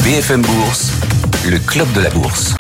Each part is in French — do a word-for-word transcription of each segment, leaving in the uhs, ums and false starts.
B F M Bourse, le club de la bourse.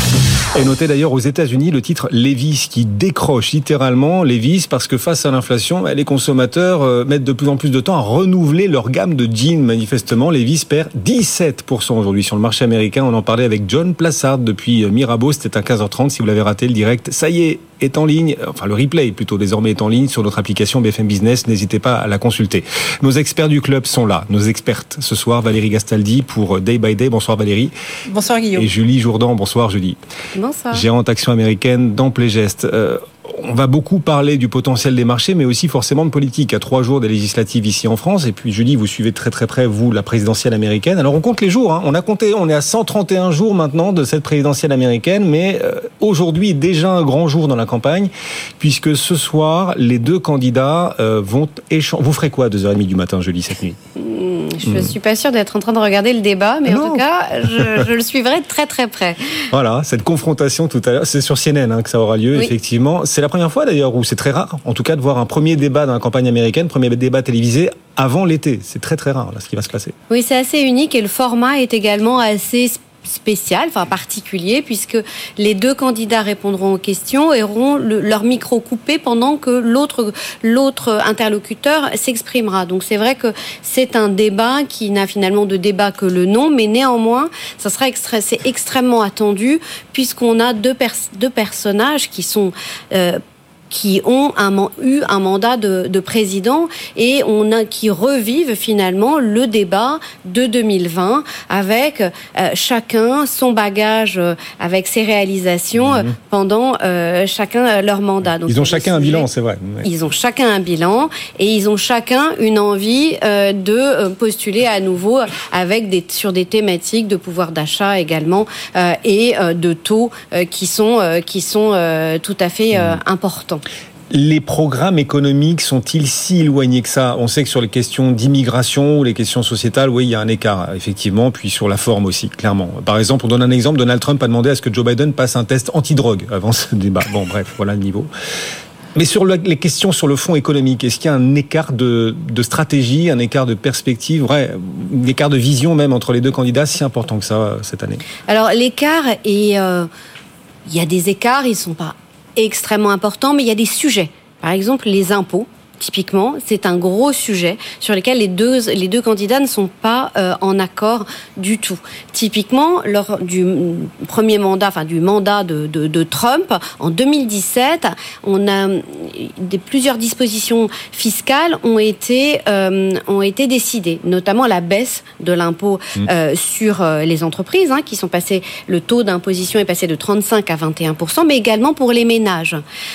Et notez d'ailleurs aux États-Unis le titre Levi's qui décroche littéralement. Levi's parce que face à l'inflation, les consommateurs mettent de plus en plus de temps à renouveler leur gamme de jeans. Manifestement, Levi's perd dix-sept pour cent aujourd'hui sur le marché américain. On en parlait avec John Plassard depuis Mirabeau. C'était à quinze heures trente. Si vous l'avez raté, le direct, ça y est, est en ligne. Enfin, le replay plutôt désormais est en ligne sur notre application B F M Business. N'hésitez pas à la consulter. Nos experts du club sont là. Nos expertes ce soir, Valérie Gastaldi pour Day by Day. Bonsoir Valérie. Bonsoir Guillaume. Et Julie Jourdan. Bonsoir Julie. Bonsoir. Gérante action américaine d'Amplegest. Euh, on va beaucoup parler du potentiel des marchés, mais aussi forcément de politique. À trois jours des législatives ici en France. Et puis Julie, vous suivez très très près, vous, la présidentielle américaine. Alors on compte les jours. Hein. On a compté, on est à cent trente et un jours maintenant de cette présidentielle américaine. Mais euh, aujourd'hui est déjà un grand jour dans la campagne, puisque ce soir, les deux candidats euh, vont échanger. Vous ferez quoi à deux heures trente du matin, Julie, cette nuit ? Je ne suis pas sûre d'être en train de regarder le débat, mais non. En tout cas, je, je le suivrai très très près. Voilà, cette confrontation tout à l'heure, c'est sur C N N hein, que ça aura lieu, oui. Effectivement. C'est la première fois d'ailleurs, où c'est très rare, en tout cas, de voir un premier débat dans la campagne américaine, premier débat télévisé avant l'été. C'est très très rare, là, ce qui va se passer. Oui, c'est assez unique et le format est également assez spécial. spécial, enfin particulier, puisque les deux candidats répondront aux questions et auront le, leur micro coupé pendant que l'autre, l'autre interlocuteur s'exprimera. Donc c'est vrai que c'est un débat qui n'a finalement de débat que le nom, mais néanmoins, ça sera extra, c'est extrêmement attendu, puisqu'on a deux, pers- deux personnages qui sont... Euh, qui ont un, eu un mandat de, de président et on a, qui revivent finalement le débat de deux mille vingt avec euh, chacun son bagage, euh, avec ses réalisations mmh. pendant euh, chacun leur mandat. Donc, ils ont chacun un bilan, c'est vrai. Ouais. Ils ont chacun un bilan et ils ont chacun une envie euh, de postuler à nouveau avec des, sur des thématiques de pouvoir d'achat également euh, et euh, de taux euh, qui sont, euh, qui sont euh, tout à fait euh, mmh. importants. Les programmes économiques sont-ils si éloignés que ça ? On sait que sur les questions d'immigration ou les questions sociétales, oui, il y a un écart, effectivement, puis sur la forme aussi, clairement. Par exemple, on donne un exemple, Donald Trump a demandé à ce que Joe Biden passe un test anti-drogue avant ce débat. Bon, bref, voilà le niveau. Mais sur le, les questions sur le fond économique, est-ce qu'il y a un écart de, de stratégie, un écart de perspective, vrai, un écart de vision même entre les deux candidats si important que ça cette année ? Alors, l'écart est... Euh, il y a des écarts, ils ne sont pas extrêmement important, mais il y a des sujets. Par exemple, les impôts, typiquement, c'est un gros sujet sur lequel les deux, les deux candidats ne sont pas euh, en accord du tout. Typiquement, lors du premier mandat, enfin du mandat de, de, de Trump, en deux mille dix-sept, on a des, plusieurs dispositions fiscales ont été, euh, ont été décidées, notamment la baisse de l'impôt euh, sur euh, les entreprises, hein, qui sont passées, le taux d'imposition est passé de trente-cinq à vingt et un pour cent, mais également pour les ménages.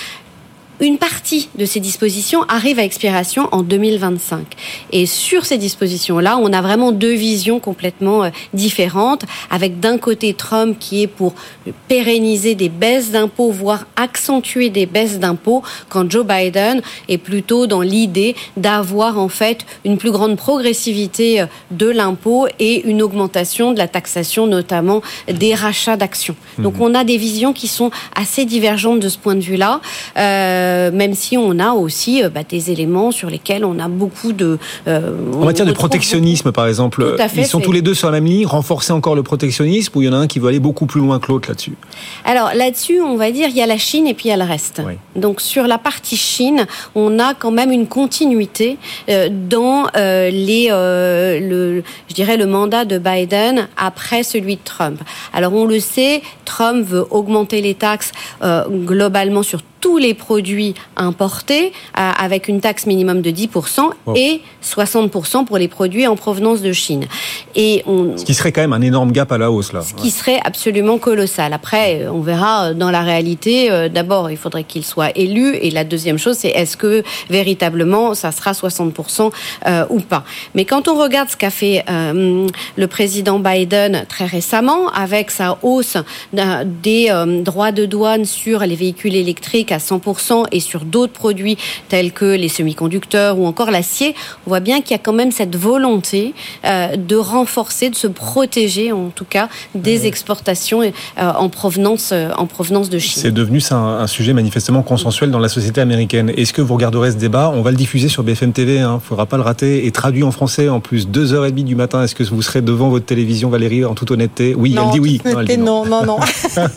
Une partie de ces dispositions arrive à expiration en deux mille vingt-cinq. Et sur ces dispositions-là, on a vraiment deux visions complètement différentes, avec d'un côté Trump qui est pour pérenniser des baisses d'impôts, voire accentuer des baisses d'impôts, quand Joe Biden est plutôt dans l'idée d'avoir en fait une plus grande progressivité de l'impôt et une augmentation de la taxation, notamment des rachats d'actions. Mmh. Donc on a des visions qui sont assez divergentes de ce point de vue-là. Euh, Euh, même si on a aussi euh, bah, des éléments sur lesquels on a beaucoup de... Euh, en matière de protectionnisme, par exemple, fait, ils sont c'est... tous les deux sur la même ligne, renforcer encore le protectionnisme, ou il y en a un qui veut aller beaucoup plus loin que l'autre là-dessus ? Alors là-dessus, on va dire, il y a la Chine et puis il y a le reste. Oui. Donc sur la partie Chine, on a quand même une continuité euh, dans euh, les, euh, le, je dirais le mandat de Biden après celui de Trump. Alors on le sait, Trump veut augmenter les taxes euh, globalement sur tous les produits importés euh, avec une taxe minimum de dix pour cent wow. et soixante pour cent pour les produits en provenance de Chine. Et on... Ce qui serait quand même un énorme gap à la hausse, là. Ce qui serait absolument colossal. Après, on verra dans la réalité. Euh, d'abord, il faudrait qu'il soit élu. Et la deuxième chose, c'est est-ce que véritablement, ça sera soixante pour cent euh, ou pas. Mais quand on regarde ce qu'a fait euh, le président Biden très récemment, avec sa hausse des euh, droits de douane sur les véhicules électriques à cent pour cent et sur d'autres produits tels que les semi-conducteurs ou encore l'acier, on voit bien qu'il y a quand même cette volonté euh, de renforcer, de se protéger en tout cas des mmh. exportations euh, en provenance euh, en provenance de Chine. C'est devenu ça, un, un sujet manifestement consensuel dans la société américaine. Est-ce que vous regarderez ce débat ? On va le diffuser sur B F M T V, il hein, ne faudra pas le rater, et traduit en français en plus, deux heures trente du matin. Est-ce que vous serez devant votre télévision, Valérie, en toute honnêteté ? Oui, non, elle dit oui. Non, elle dit non, non, non.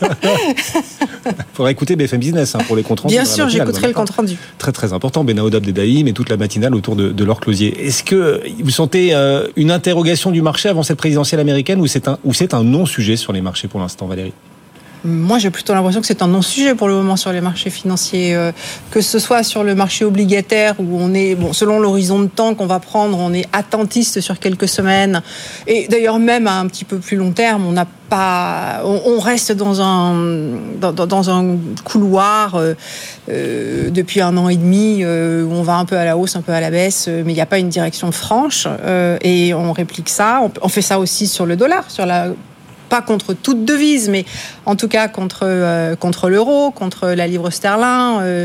Il faudra écouter B F M Business hein, pour les comptes rendus. Bien sûr, j'écouterai le compte rendu. Très très important, Benaouda Abdeldaïm et toute la matinale autour de, de Laure Closier. Est-ce que vous sentez euh, une interrogation du marché avant cette présidentielle américaine ou c'est un, ou c'est un non-sujet sur les marchés pour l'instant, Valérie ? Moi, j'ai plutôt l'impression que c'est un non-sujet pour le moment sur les marchés financiers, euh, que ce soit sur le marché obligataire où on est, bon, selon l'horizon de temps qu'on va prendre, on est attentiste sur quelques semaines, et d'ailleurs même à un petit peu plus long terme, on n'a pas, on, on reste dans un dans, dans un couloir euh, euh, depuis un an et demi euh, où on va un peu à la hausse, un peu à la baisse, mais il n'y a pas une direction franche euh, et on réplique ça. On, on fait ça aussi sur le dollar, sur la pas contre toute devise, mais en tout cas contre, euh, contre l'euro, contre la livre sterling, euh,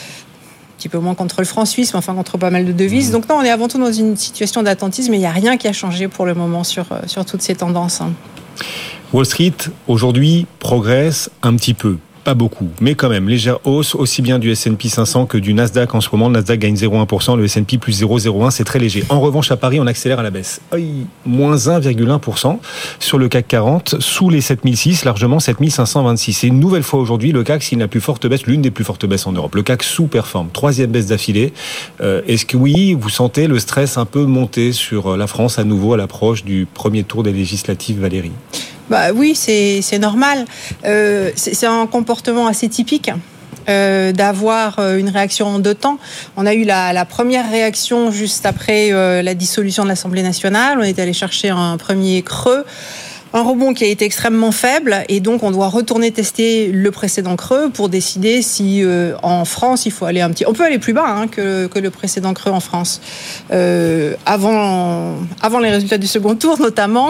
un petit peu moins contre le franc suisse, mais enfin contre pas mal de devises. Donc non, on est avant tout dans une situation d'attentisme, mais il n'y a rien qui a changé pour le moment sur, sur toutes ces tendances. Hein. Wall Street, aujourd'hui, progresse un petit peu. Pas beaucoup, mais quand même, légère hausse, aussi bien du S and P cinq cents que du Nasdaq en ce moment. Le Nasdaq gagne zéro virgule un pour cent, le S and P plus zéro virgule zéro un, c'est très léger. En revanche, à Paris, on accélère à la baisse. Aïe, moins un virgule un pour cent sur le C A C quarante, sous les sept mille six, largement sept mille cinq cent vingt-six. C'est une nouvelle fois aujourd'hui, le C A C, c'est la plus forte baisse, l'une des plus fortes baisses en Europe. Le C A C sous-performe, troisième baisse d'affilée. Euh, est-ce que oui, vous sentez le stress un peu monter sur la France à nouveau à l'approche du premier tour des législatives, Valérie ? Bah oui, c'est, c'est normal. Euh, c'est, c'est un comportement assez typique euh, d'avoir une réaction en deux temps. On a eu la, la première réaction juste après euh, la dissolution de l'Assemblée nationale. On est allé chercher un premier creux. Un rebond qui a été extrêmement faible et donc on doit retourner tester le précédent creux pour décider si euh, en France il faut aller un petit... On peut aller plus bas hein, que, que le précédent creux en France. Euh, avant, avant les résultats du second tour notamment,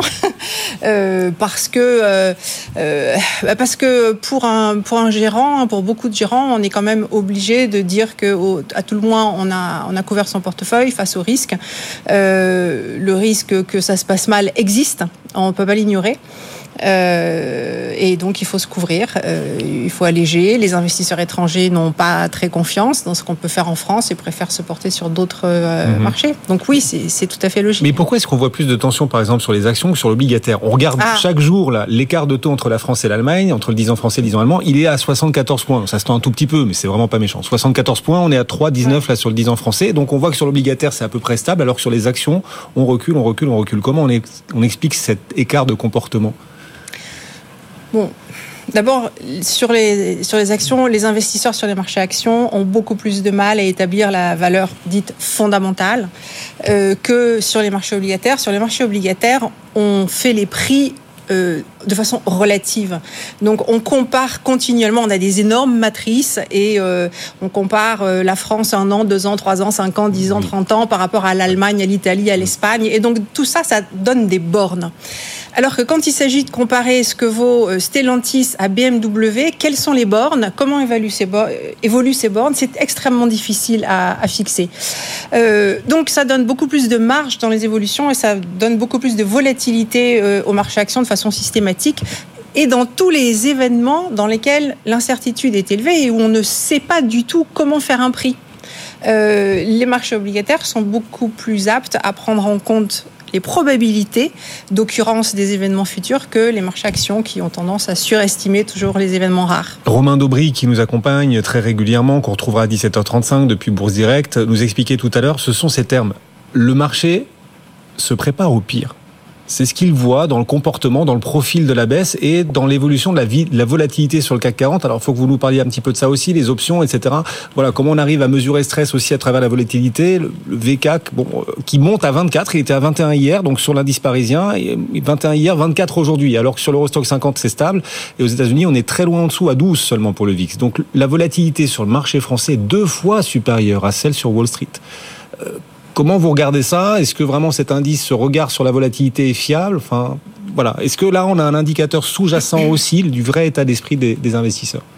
euh, parce que euh, euh, parce que pour un pour un gérant, pour beaucoup de gérants, on est quand même obligé de dire que au, à tout le moins on a on a couvert son portefeuille face au risque. Euh, le risque que ça se passe mal existe, on ne peut pas l'ignorer. Euh, et donc il faut se couvrir, euh, il faut alléger. Les investisseurs étrangers n'ont pas très confiance dans ce qu'on peut faire en France et préfèrent se porter sur d'autres euh, mmh. marchés. Donc oui, c'est, c'est tout à fait logique. Mais pourquoi est-ce qu'on voit plus de tension par exemple sur les actions que sur l'obligataire ? On regarde ah. chaque jour là, l'écart de taux entre la France et l'Allemagne, entre le dix ans français et le dix ans allemand, il est à soixante-quatorze points. Ça se tend un tout petit peu, mais c'est vraiment pas méchant. soixante-quatorze points, on est à trois virgule dix-neuf ouais. là sur le dix ans français. Donc on voit que sur l'obligataire c'est à peu près stable, alors que sur les actions, on recule, on recule, on recule. Comment on, est, on explique cet écart de comportement ? Bon, d'abord, sur les, sur les actions, les investisseurs sur les marchés actions ont beaucoup plus de mal à établir la valeur dite fondamentale euh, que sur les marchés obligataires. Sur les marchés obligataires, on fait les prix euh, de façon relative. Donc, on compare continuellement. On a des énormes matrices et euh, on compare euh, la France un an, deux ans, trois ans, cinq ans, dix ans, trente ans par rapport à l'Allemagne, à l'Italie, à l'Espagne. Et donc, tout ça, ça donne des bornes. Alors que quand il s'agit de comparer ce que vaut Stellantis à B M W, quelles sont les bornes ? Comment évaluent ces bo- évoluent ces bornes ? C'est extrêmement difficile à, à fixer. Euh, donc ça donne beaucoup plus de marge dans les évolutions et ça donne beaucoup plus de volatilité euh, au marché actions de façon systématique. Et dans tous les événements dans lesquels l'incertitude est élevée et où on ne sait pas du tout comment faire un prix. Euh, les marchés obligataires sont beaucoup plus aptes à prendre en compte les probabilités d'occurrence des événements futurs que les marchés actions qui ont tendance à surestimer toujours les événements rares. Romain Daubry, qui nous accompagne très régulièrement, qu'on retrouvera à dix-sept heures trente-cinq depuis Bourse Direct, nous expliquait tout à l'heure, ce sont ces termes. Le marché se prépare au pire. C'est ce qu'il voit dans le comportement, dans le profil de la baisse et dans l'évolution de la, vie, de la volatilité sur le C A C quarante. Alors, il faut que vous nous parliez un petit peu de ça aussi, les options, et cetera. Voilà, comment on arrive à mesurer ce stress aussi à travers la volatilité. Le, le V C A C, bon, qui monte à vingt-quatre, il était à vingt et un hier, donc sur l'indice parisien, et vingt et un hier, vingt-quatre aujourd'hui. Alors que sur l'Eurostoxx cinquante, c'est stable. Et aux États-Unis, on est très loin en dessous, à douze seulement pour le V I X. Donc, la volatilité sur le marché français est deux fois supérieure à celle sur Wall Street. Euh, Comment vous regardez ça ? Est-ce que vraiment cet indice, ce regard sur la volatilité est fiable ? Enfin, voilà. Est-ce que là, on a un indicateur sous-jacent aussi du vrai état d'esprit des, des investisseurs ?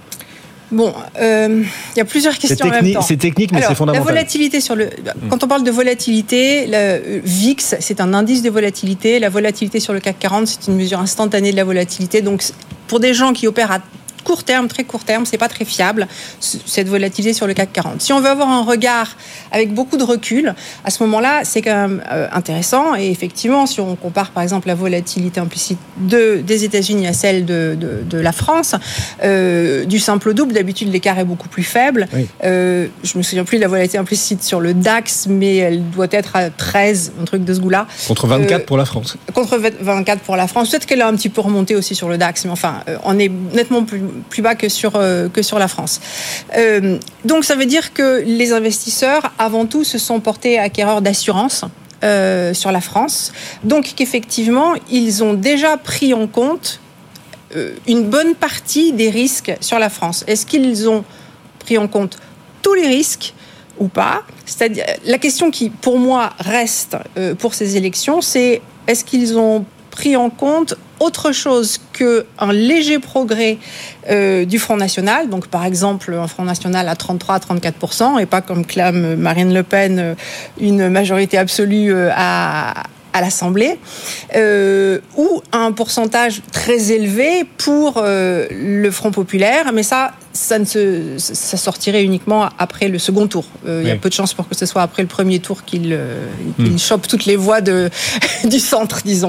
Bon, il euh, y a plusieurs questions c'est techni- en même temps. C'est technique, mais Alors, c'est fondamental. La volatilité sur le. Quand on parle de volatilité, le V I X, c'est un indice de volatilité. La volatilité sur le C A C quarante, c'est une mesure instantanée de la volatilité. Donc, pour des gens qui opèrent à court terme, très court terme, c'est pas très fiable, cette volatilité sur le C A C quarante. Si on veut avoir un regard avec beaucoup de recul, à ce moment-là, c'est quand même euh, intéressant. Et effectivement, si on compare par exemple la volatilité implicite de, des États-Unis à celle de, de, de la France, euh, du simple au double, d'habitude l'écart est beaucoup plus faible. Oui. Euh, je me souviens plus de la volatilité implicite sur le DAX, mais elle doit être à treize, un truc de ce goût-là. Contre vingt-quatre euh, pour la France. Contre vingt-quatre pour la France. Peut-être qu'elle a un petit peu remonté aussi sur le DAX, mais enfin, euh, on est nettement plus plus bas que sur, euh, que sur la France. Euh, donc ça veut dire que les investisseurs, avant tout, se sont portés acquéreurs d'assurance euh, sur la France. Donc qu'effectivement, ils ont déjà pris en compte euh, une bonne partie des risques sur la France. Est-ce qu'ils ont pris en compte tous les risques ou pas ? C'est-à-dire, la question qui, pour moi, reste euh, pour ces élections, c'est est-ce qu'ils ont pris en compte autre chose qu'un léger progrès euh, du Front National, donc par exemple un Front National à trente-trois à trente-quatre pour cent, et pas comme clame Marine Le Pen, une majorité absolue à, à l'Assemblée, euh, ou un pourcentage très élevé pour euh, le Front Populaire, mais ça, ça, ne se, ça sortirait uniquement après le second tour. Euh, il oui. y a peu de chances pour que ce soit après le premier tour qu'il, euh, qu'il mmh. chope toutes les voix de, du centre, disons.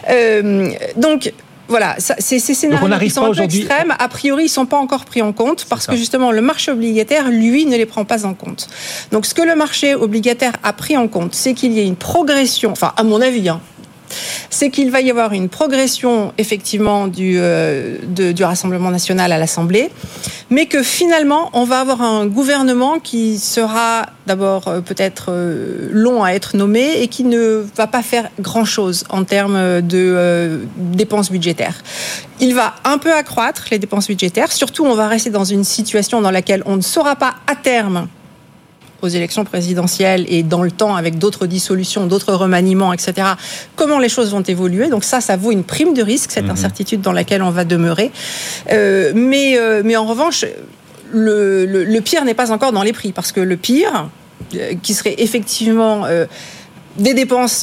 Euh, donc, voilà, ça, c'est ces scénarios qui sont un peu extrêmes. A priori, ils ne sont pas encore pris en compte parce que justement, le marché obligataire, lui, ne les prend pas en compte. Donc, ce que le marché obligataire a pris en compte, c'est qu'il y ait une progression, enfin, à mon avis, hein, c'est qu'il va y avoir une progression effectivement du, euh, de, du Rassemblement national à l'Assemblée, mais que finalement on va avoir un gouvernement qui sera d'abord euh, peut-être euh, long à être nommé et qui ne va pas faire grand-chose en termes de euh, dépenses budgétaires. Il va un peu accroître les dépenses budgétaires, surtout on va rester dans une situation dans laquelle on ne saura pas à terme aux élections présidentielles et dans le temps avec d'autres dissolutions, d'autres remaniements, et cetera, comment les choses vont évoluer. Donc ça, ça vaut une prime de risque, cette mmh. incertitude dans laquelle on va demeurer. Euh, mais, euh, mais en revanche, le, le, le pire n'est pas encore dans les prix, parce que le pire, euh, qui serait effectivement euh, des dépenses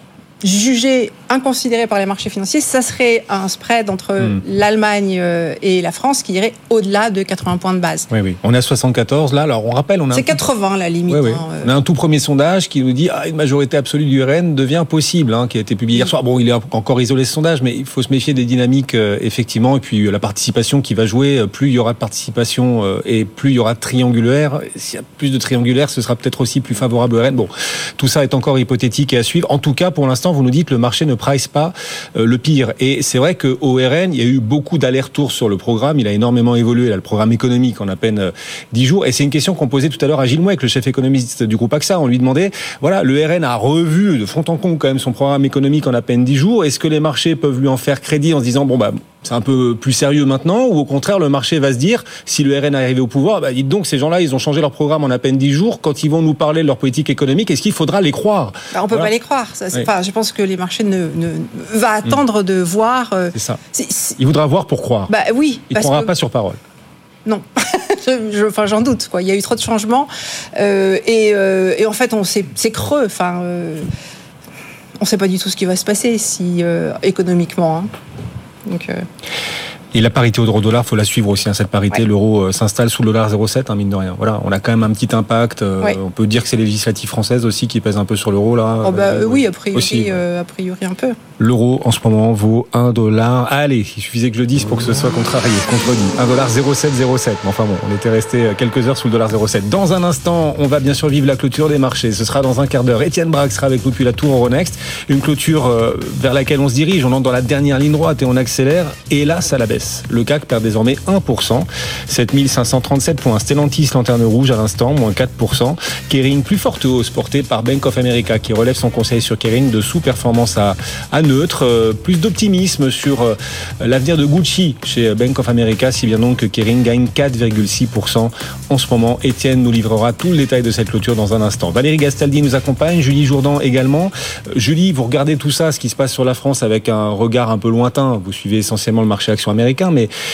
jugées inconsidérées par les marchés financiers, ça serait un spread entre mmh. l'Allemagne et la France qui irait au-delà de quatre-vingts points de base. Oui, oui. On est à soixante-quatorze, là, alors on rappelle... On a c'est un quatre-vingts, tout... la limite. Oui, oui. Hein, euh... On a un tout premier sondage qui nous dit ah, une majorité absolue du R N devient possible, hein, qui a été publié hier soir. Bon, il est encore isolé ce sondage, mais il faut se méfier des dynamiques, euh, effectivement, et puis euh, la participation qui va jouer. Plus il y aura de participation euh, et plus il y aura de triangulaire. S'il y a plus de triangulaire, ce sera peut-être aussi plus favorable au R N. Bon, tout ça est encore hypothétique et à suivre. En tout cas, pour l'instant, vous nous dites que le marché ne price pas euh, le pire. Et c'est vrai qu'au R N, il y a eu beaucoup d'allers-retours sur le programme. Il a énormément évolué, là, le programme économique, en à peine euh, dix jours. Et c'est une question qu'on posait tout à l'heure à Gilles Mouek, le chef économiste du groupe A X A. On lui demandait, voilà, le R N a revu de fond en comble quand même son programme économique en à peine dix jours. Est-ce que les marchés peuvent lui en faire crédit en se disant, bon, bah, c'est un peu plus sérieux maintenant, ou au contraire, le marché va se dire, si le R N est arrivé au pouvoir, bah, dites donc, ces gens-là, ils ont changé leur programme en à peine dix jours. Quand ils vont nous parler de leur politique économique, est-ce qu'il faudra les croire? Bah, on peut voilà. pas les croire. Ça, c'est, oui. enfin, je pense que les marchés ne, ne va attendre mmh. de voir. Euh, c'est ça. C'est, c'est... Il voudra voir pour croire. Bah oui. Il ne croira que... pas sur parole. Non. je, je, enfin, j'en doute. Quoi. Il y a eu trop de changements euh, et, euh, et en fait, on sait, c'est creux. Enfin, euh, on ne sait pas du tout ce qui va se passer si euh, économiquement. Hein. Donc, euh... Et la parité euro-dollar, faut la suivre aussi. Hein, cette parité, ouais. L'euro euh, s'installe sous le dollar zéro virgule sept, hein, mine de rien. Voilà, on a quand même un petit impact. Euh, ouais. On peut dire que c'est les législatives françaises aussi qui pèsent un peu sur l'euro là. Oh bah, euh, oui, a priori, aussi, euh, a priori un peu. L'euro en ce moment vaut un dollar. Allez, il suffisait que je le dise pour que ce soit contrarié, contredit. un dollar zéro virgule sept zéro sept. Mais enfin bon, on était resté quelques heures sous le dollar zéro virgule sept. Dans un instant, on va bien sûr vivre la clôture des marchés. Ce sera dans un quart d'heure. Étienne Braque sera avec nous depuis la Tour Euronext. Une clôture euh, vers laquelle on se dirige. On entre dans la dernière ligne droite et on accélère. Et là, ça la baisse. Le C A C perd désormais un pour cent, sept mille cinq cent trente-sept points. Stellantis, lanterne rouge à l'instant, moins quatre pour cent. Kering, plus forte hausse portée par Bank of America qui relève son conseil sur Kering de sous-performance à, à neutre. Euh, plus d'optimisme sur euh, l'avenir de Gucci chez Bank of America, si bien donc que Kering gagne quatre virgule six pour cent en ce moment. Étienne nous livrera tout le détail de cette clôture dans un instant. Valérie Gastaldi nous accompagne, Julie Jourdan également. Euh, Julie, vous regardez tout ça, ce qui se passe sur la France avec un regard un peu lointain. Vous suivez essentiellement le marché action américain, mais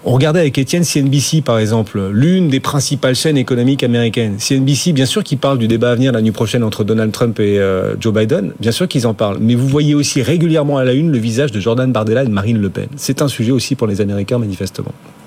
On regardait avec Étienne C N B C, par exemple, l'une des principales chaînes économiques américaines. C N B C, bien sûr qu'ils parlent du débat à venir la nuit prochaine entre Donald Trump et euh, Joe Biden. Bien sûr qu'ils en parlent. Mais vous voyez aussi régulièrement à la une le visage de Jordan Bardella et de Marine Le Pen. C'est un sujet aussi pour les Américains, manifestement.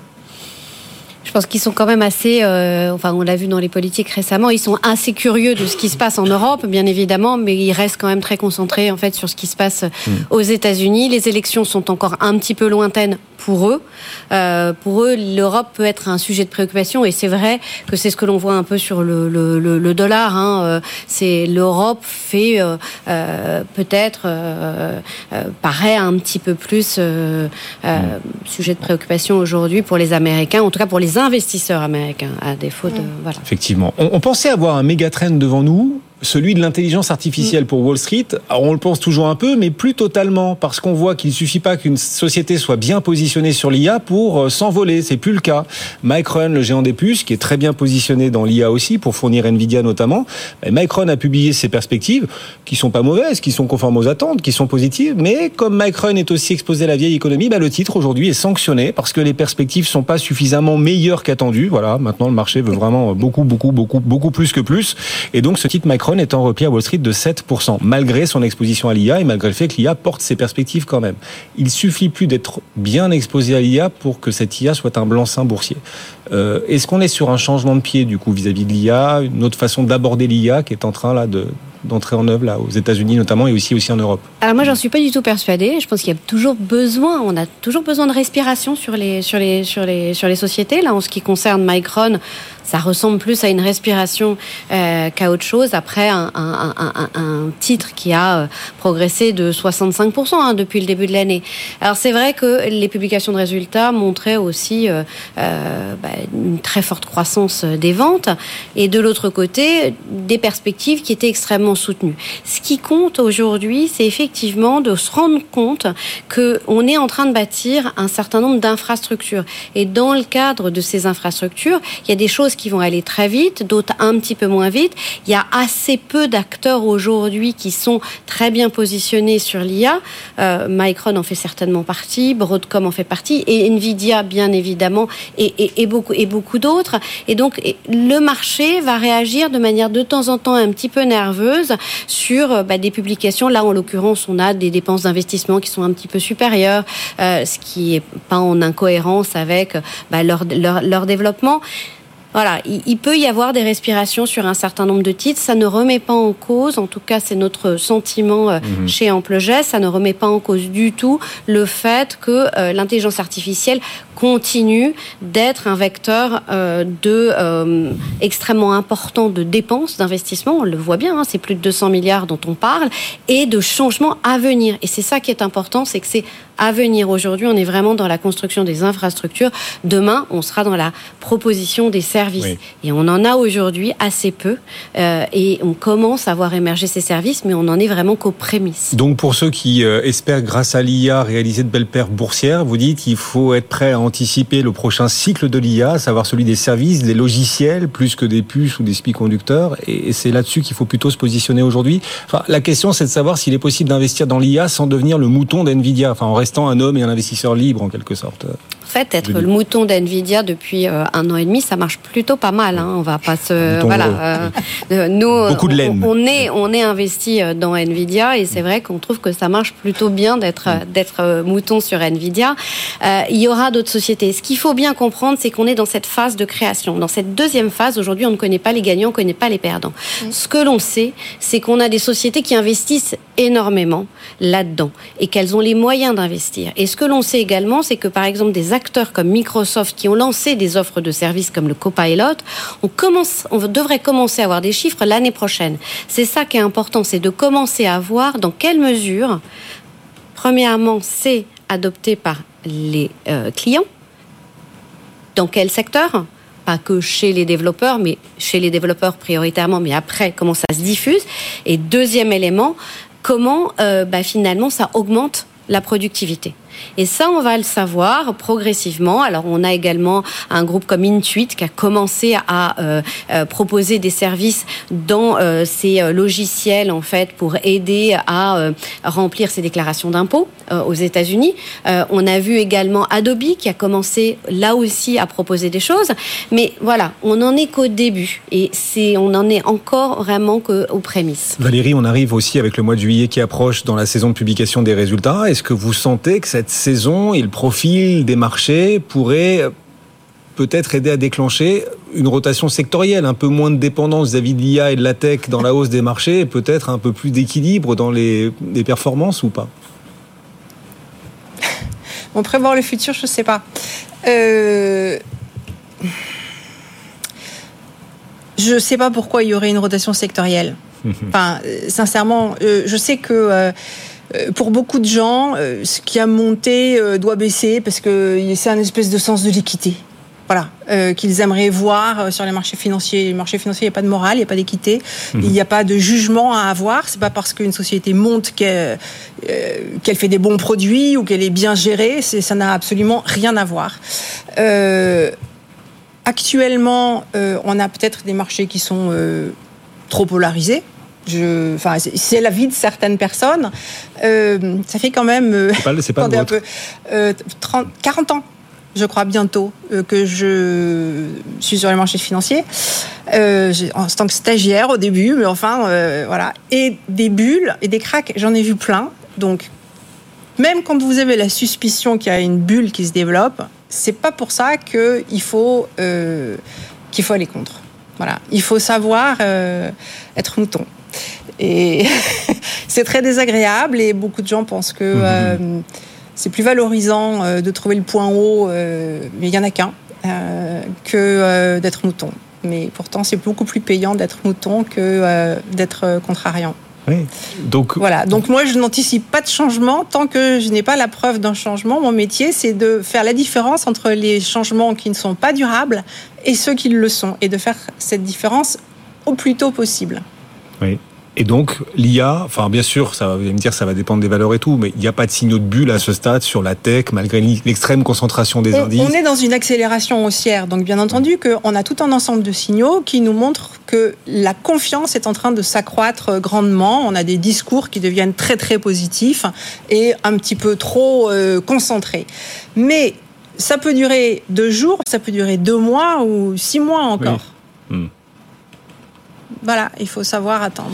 Je pense qu'ils sont quand même assez, euh, enfin on l'a vu dans les politiques récemment, ils sont assez curieux de ce qui se passe en Europe, bien évidemment, mais ils restent quand même très concentrés en fait sur ce qui se passe mmh. aux États-Unis. Les élections sont encore un petit peu lointaines pour eux. Euh, pour eux, l'Europe peut être un sujet de préoccupation, et c'est vrai que c'est ce que l'on voit un peu sur le, le, le, le dollar. Hein. Euh, c'est l'Europe fait euh, euh, peut-être euh, euh, paraît un petit peu plus euh, euh, sujet de préoccupation aujourd'hui pour les Américains, en tout cas pour les investisseurs américains, à défaut de voilà. Effectivement, on, on pensait avoir un méga trend devant nous. Celui de l'intelligence artificielle pour Wall Street, alors on le pense toujours un peu, mais plus totalement, parce qu'on voit qu'il ne suffit pas qu'une société soit bien positionnée sur l'I A pour s'envoler. C'est plus le cas. Micron, le géant des puces, qui est très bien positionné dans l'I A aussi, pour fournir Nvidia notamment, Micron a publié ses perspectives, qui sont pas mauvaises, qui sont conformes aux attentes, qui sont positives, mais comme Micron est aussi exposé à la vieille économie, bah le titre aujourd'hui est sanctionné parce que les perspectives sont pas suffisamment meilleures qu'attendues. Voilà, maintenant le marché veut vraiment beaucoup, beaucoup, beaucoup, beaucoup plus que plus, et donc ce titre Micron est en repli à Wall Street de sept pour cent, malgré son exposition à l'I A et malgré le fait que l'I A porte ses perspectives quand même. Il suffit plus d'être bien exposé à l'I A pour que cette I A soit un blanc-seing boursier. Euh, est-ce qu'on est sur un changement de pied du coup vis-à-vis de l'I A, une autre façon d'aborder l'I A qui est en train là de d'entrer en œuvre là aux États-Unis notamment et aussi aussi en Europe? Alors moi j'en suis pas du tout persuadée. Je pense qu'il y a toujours besoin, on a toujours besoin de respiration sur les sur les sur les sur les sociétés. Là en ce qui concerne Micron, ça ressemble plus à une respiration euh, qu'à autre chose. Après un, un, un, un, un titre qui a euh, progressé de soixante-cinq pour cent hein, depuis le début de l'année. Alors c'est vrai que les publications de résultats montraient aussi euh, euh, bah, une très forte croissance des ventes et de l'autre côté des perspectives qui étaient extrêmement soutenues. Ce qui compte aujourd'hui, c'est effectivement de se rendre compte qu'on est en train de bâtir un certain nombre d'infrastructures. Et dans le cadre de ces infrastructures, il y a des choses qui vont aller très vite, d'autres un petit peu moins vite. Il y a assez peu d'acteurs aujourd'hui qui sont très bien positionnés sur l'I A. Euh, Micron en fait certainement partie, Broadcom en fait partie, et Nvidia bien évidemment, et, et, et beaucoup et beaucoup d'autres. Et donc le marché va réagir de manière de temps en temps un petit peu nerveuse sur bah, des publications. Là en l'occurrence, on a des dépenses d'investissement qui sont un petit peu supérieures, euh, ce qui est pas en incohérence avec bah, leur, leur leur développement. Voilà, il peut y avoir des respirations sur un certain nombre de titres. Ça ne remet pas en cause, en tout cas c'est notre sentiment mmh. chez Amplegest, ça ne remet pas en cause du tout le fait que euh, l'intelligence artificielle continue d'être un vecteur euh, de euh, extrêmement important de dépenses, d'investissement. On le voit bien, hein, c'est plus de deux cents milliards dont on parle, et de changements à venir. Et c'est ça qui est important, c'est que c'est à venir. Aujourd'hui, on est vraiment dans la construction des infrastructures. Demain, on sera dans la proposition des services. Oui. Et on en a aujourd'hui assez peu. Euh, et on commence à voir émerger ces services, mais on n'en est vraiment qu'aux prémices. Donc, pour ceux qui euh, espèrent, grâce à l'I A, réaliser de belles perfs boursières, vous dites qu'il faut être prêt à anticiper le prochain cycle de l'I A, à savoir celui des services, des logiciels, plus que des puces ou des semi-conducteurs. Et, et c'est là-dessus qu'il faut plutôt se positionner aujourd'hui. Enfin, la question, c'est de savoir s'il est possible d'investir dans l'I A sans devenir le mouton d'Nvidia, enfin, en restant un homme et un investisseur libre, en quelque sorte. En fait, être le mouton d'Nvidia depuis euh, un an et demi, ça marche plutôt pas mal. Hein. On va pas se, voilà. Euh, nous, beaucoup de laine. On, on est, on est investi dans Nvidia, et c'est vrai qu'on trouve que ça marche plutôt bien d'être, d'être mouton sur Nvidia. Euh, il y aura d'autres sociétés. Ce qu'il faut bien comprendre, c'est qu'on est dans cette phase de création. Dans cette deuxième phase, aujourd'hui, on ne connaît pas les gagnants, on ne connaît pas les perdants. Mmh. Ce que l'on sait, c'est qu'on a des sociétés qui investissent énormément là-dedans et qu'elles ont les moyens d'investir. Et ce que l'on sait également, c'est que par exemple des acteurs comme Microsoft qui ont lancé des offres de services comme le Copilot, on commence, on devrait commencer à avoir des chiffres l'année prochaine. C'est ça qui est important, c'est de commencer à voir dans quelle mesure, premièrement, c'est adopté par les euh, clients, dans quel secteur, pas que chez les développeurs, mais chez les développeurs prioritairement, mais après, comment ça se diffuse. Et deuxième élément, comment euh, bah, finalement ça augmente la productivité. Et ça, on va le savoir progressivement. Alors, on a également un groupe comme Intuit qui a commencé à euh, euh, proposer des services dans euh, ces euh, logiciels, en fait, pour aider à euh, remplir ses déclarations d'impôts euh, aux États-Unis. Euh, on a vu également Adobe qui a commencé là aussi à proposer des choses. Mais voilà, on n'en est qu'au début. Et c'est, on n'en est encore vraiment qu'aux prémices. Valérie, on arrive aussi avec le mois de juillet qui approche dans la saison de publication des résultats. Est-ce que vous sentez que cette saison et le profil des marchés pourraient peut-être aider à déclencher une rotation sectorielle, un peu moins de dépendance vis-à-vis de l'I A et de la tech dans la hausse des marchés, et peut-être un peu plus d'équilibre dans les, les performances ou pas? On prévoir le futur, je ne sais pas. Euh... Je ne sais pas pourquoi il y aurait une rotation sectorielle. Enfin, sincèrement, euh, je sais que euh, pour beaucoup de gens, euh, ce qui a monté euh, doit baisser parce que c'est un espèce de sens de l'équité. Voilà, euh, qu'ils aimeraient voir sur les marchés financiers. Les marchés financiers, il n'y a pas de morale, il n'y a pas d'équité, mmh. il n'y a pas de jugement à avoir. C'est pas parce qu'une société monte qu'elle, euh, qu'elle fait des bons produits ou qu'elle est bien gérée. C'est, ça n'a absolument rien à voir. Euh, actuellement, euh, on a peut-être des marchés qui sont euh, trop polarisés. Je, enfin, c'est, c'est la vie de certaines personnes. Euh, ça fait quand même. Euh, c'est pas, c'est pas attendez un peu. Euh, trente, quarante ans. Je crois bientôt euh, que je suis sur les marchés financiers, euh, en tant que stagiaire au début, mais enfin, euh, voilà. Et des bulles et des cracks, j'en ai vu plein. Donc, même quand vous avez la suspicion qu'il y a une bulle qui se développe, c'est pas pour ça qu'il faut, euh, qu'il faut aller contre. Voilà. Il faut savoir euh, être mouton. Et c'est très désagréable et beaucoup de gens pensent que... Mmh. Euh, c'est plus valorisant euh, de trouver le point haut, euh, mais il n'y en a qu'un, euh, que euh, d'être mouton. Mais pourtant, c'est beaucoup plus payant d'être mouton que euh, d'être contrariant. Oui. Donc... Voilà. Donc moi, je n'anticipe pas de changement tant que je n'ai pas la preuve d'un changement. Mon métier, c'est de faire la différence entre les changements qui ne sont pas durables et ceux qui le sont, et de faire cette différence au plus tôt possible. Oui. Et donc, l'I A, enfin, bien sûr, ça, vous allez me dire, ça va dépendre des valeurs et tout, mais il n'y a pas de signaux de bulle à ce stade sur la tech, malgré l'extrême concentration des on, indices. On est dans une accélération haussière. Donc, bien entendu, qu'on a tout un ensemble de signaux qui nous montrent que la confiance est en train de s'accroître grandement. On a des discours qui deviennent très, très positifs et un petit peu trop euh, concentrés. Mais ça peut durer deux jours, ça peut durer deux mois ou six mois encore. Oui. Mmh. Voilà, il faut savoir attendre.